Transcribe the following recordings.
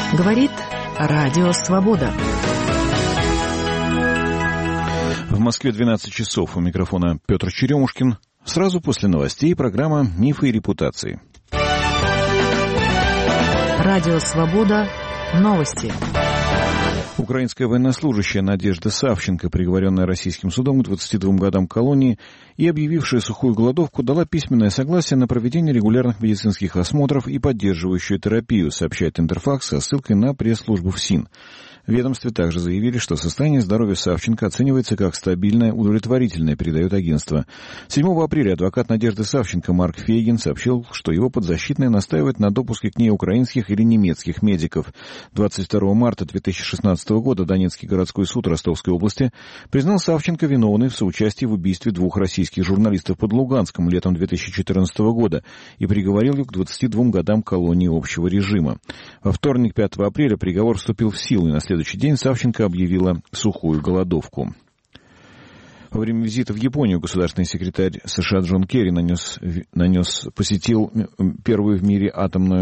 Говорит Радио Свобода. В Москве 12 часов. У микрофона Петр Черемушкин. Сразу после новостей программа «Мифы и репутации». Радио Свобода. Новости. Украинская военнослужащая Надежда Савченко, приговоренная российским судом к 22 годам колонии и объявившая сухую голодовку, дала письменное согласие на проведение регулярных медицинских осмотров и поддерживающую терапию, сообщает Интерфакс со ссылкой на пресс-службу ФСИН. В ведомстве также заявили, что состояние здоровья Савченко оценивается как стабильное, удовлетворительное, передает агентство. 7 апреля адвокат Надежды Савченко Марк Фейгин сообщил, что его подзащитная настаивает на допуске к ней украинских или немецких медиков. 22 марта 2016 года Донецкий городской суд Ростовской области признал Савченко виновной в соучастии в убийстве 2 российских журналистов под Луганском летом 2014 года и приговорил ее к 22 годам колонии общего режима. Во вторник, 5 апреля, приговор вступил в силу, и на следующий день Савченко объявила сухую голодовку. Во время визита в Японию государственный секретарь США Джон Керри посетил первый в мире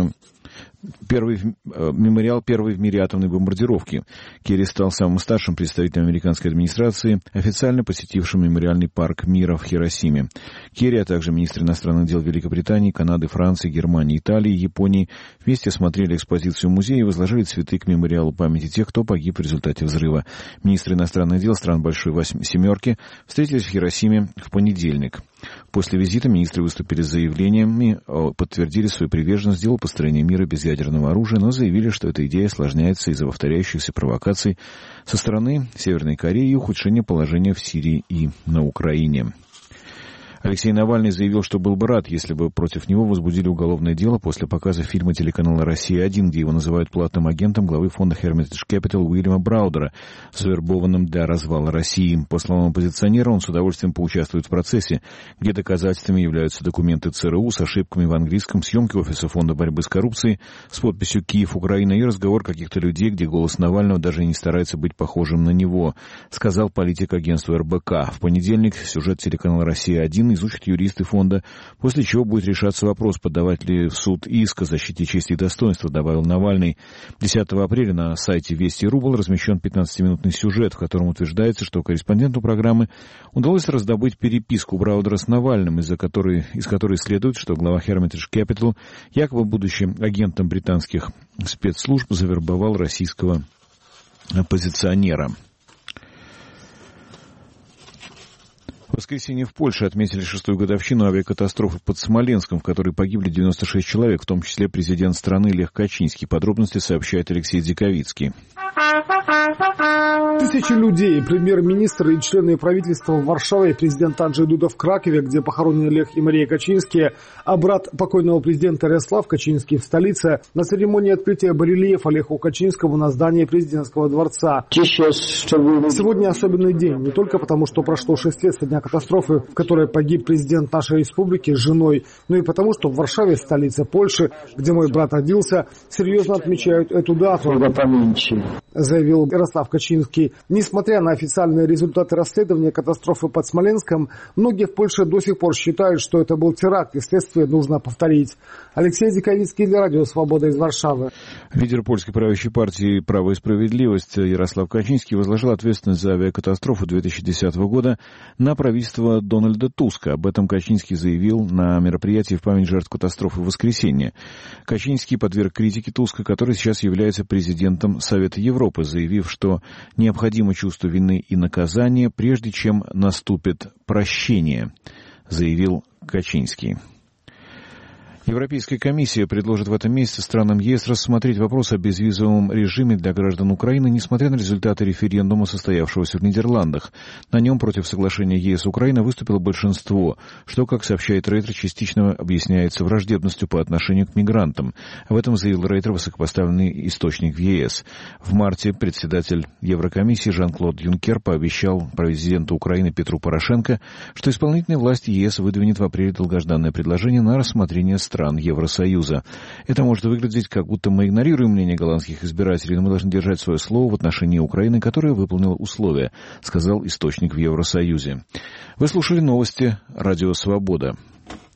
мемориал первой в мире атомной бомбардировки. Керри стал самым старшим представителем американской администрации, официально посетившим мемориальный парк мира в Хиросиме. Керри, а также министры иностранных дел Великобритании, Канады, Франции, Германии, Италии и Японии вместе осмотрели экспозицию музея и возложили цветы к мемориалу памяти тех, кто погиб в результате взрыва. Министры иностранных дел стран Большой Семерки встретились в Хиросиме в понедельник. После визита министры выступили с заявлениями, подтвердили свою приверженность делу построения мира без ядерного оружия, но заявили, что эта идея осложняется из-за повторяющихся провокаций со стороны Северной Кореи и ухудшения положения в Сирии и на Украине. Алексей Навальный заявил, что был бы рад, если бы против него возбудили уголовное дело после показа фильма телеканала «Россия-1», где его называют платным агентом главы фонда Hermitage Capital Уильяма Браудера, завербованным для развала России. По словам оппозиционера, он с удовольствием поучаствует в процессе, где доказательствами являются документы ЦРУ с ошибками в английском, съемки офиса фонда борьбы с коррупцией с подписью «Киев, Украина» и разговор каких-то людей, где голос Навального даже не старается быть похожим на него, сказал политик агентства РБК. В понедельник сюжет телеканала «Россия-1» изучат юристы фонда, после чего будет решаться вопрос, подавать ли в суд иск о защите чести и достоинства, добавил Навальный. 10 апреля на сайте Вести.ру был размещен 15-минутный сюжет, в котором утверждается, что корреспонденту программы удалось раздобыть переписку Браудера с Навальным, из которой следует, что глава Hermitage Capital, якобы будучи агентом британских спецслужб, завербовал российского оппозиционера. В воскресенье в Польше отметили 6-ю годовщину авиакатастрофы под Смоленском, в которой погибли 96 человек, в том числе президент страны Лех Качинский. Подробности сообщает Алексей Диковицкий. Тысячи людей, премьер-министр и члены правительства в Варшаве, президент Анджей Дуда в Кракове, где похоронены Лех и Мария Качинские, а брат покойного президента Ярослав Качинский в столице, на церемонии открытия барельефа Леху Качинскому на здании президентского дворца. Сегодня особенный день, не только потому, что прошло 6 лет со дня катастрофы, в которой погиб президент нашей республики с женой, но и потому, что в Варшаве, столице Польши, где мой брат родился, серьезно отмечают эту дату, заявил Ярослав Качинский. Несмотря на официальные результаты расследования катастрофы под Смоленском, многие в Польше до сих пор считают, что это был теракт, и следствие нужно повторить. Алексей Диковицкий для Радио Свобода из Варшавы. Лидер польской правящей партии «Право и справедливость» Ярослав Качинский возложил ответственность за авиакатастрофу 2010 года на правительство Дональда Туска. Об этом Качинский заявил на мероприятии в память жертв катастрофы в воскресенье. Качинский подверг критике Туска, который сейчас является президентом Совета Европы, заявив, что необходимо чувство вины и наказания, прежде чем наступит прощение, заявил Качинский. Европейская комиссия предложит в этом месяце странам ЕС рассмотреть вопрос о безвизовом режиме для граждан Украины, несмотря на результаты референдума, состоявшегося в Нидерландах. На нем против соглашения ЕС-Украина выступило большинство, что, как сообщает Рейтер, частично объясняется враждебностью по отношению к мигрантам. В этом заявил Рейтер высокопоставленный источник в ЕС. В марте председатель Еврокомиссии Жан-Клод Юнкер пообещал президенту Украины Петру Порошенко, что исполнительная власть ЕС выдвинет в апреле долгожданное предложение на рассмотрение стран Евросоюза. Это может выглядеть, как будто мы игнорируем мнение голландских избирателей, но мы должны держать свое слово в отношении Украины, которая выполнила условия, сказал источник в Евросоюзе. Вы слушали новости Радио Свобода.